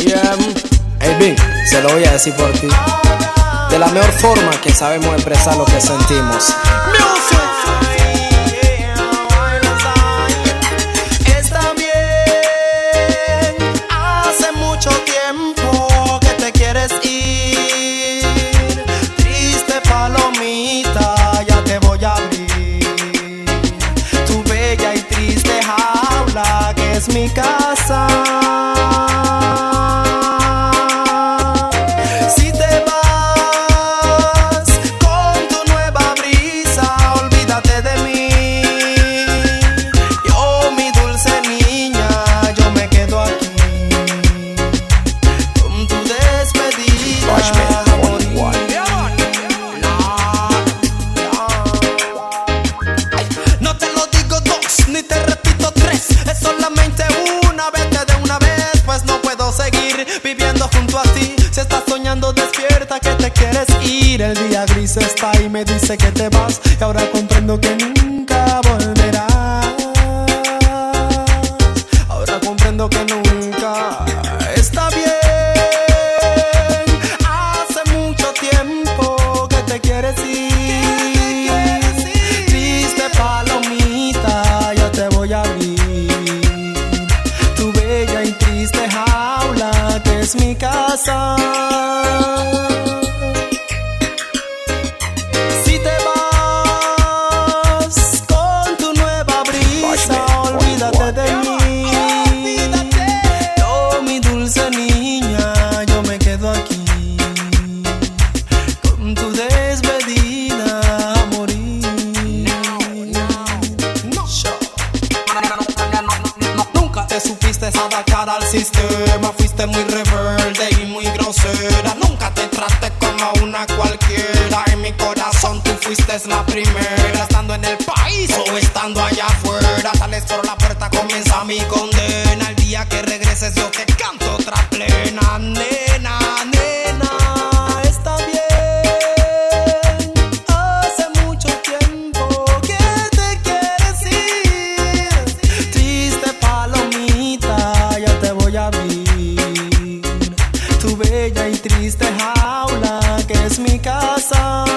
Yeah. Hey, Big, se lo voy a decir por ti. De la mejor forma que sabemos expresar lo que sentimos. Está bien, hace mucho tiempo que te quieres ir. Triste palomita, ya te voy a abrir tu bella y triste jaula que es mi casa. Viviendo junto a ti, si estás soñando despierta que te quieres ir. El día gris está y me dice que te vas, y ahora comprendo que nunca volverás. Ahora comprendo que nunca. Está bien, hace mucho tiempo que te quieres ir. Triste palomita, ya te voy a abrir tu bella y triste jaula que es mi casa. Si te vas con tu nueva brisa, olvídate de mí. Yo, mi dulce niña, yo me quedo aquí con tu despedida a morir. Nunca te supiste adaptar al sistema, fuiste muy rebelde y muy grosera. Nunca te traté como una cualquiera. En mi corazón tú fuiste la primera. Estando en el país o estando allá afuera, sales por la puerta, comienza mi condena. El día que regreses yo te canto otra plena. Nena, nena, está bien. Hace mucho tiempo que te quieres ir. Triste palomita, ya te voy a abrir tu bella y triste jaula que es mi casa.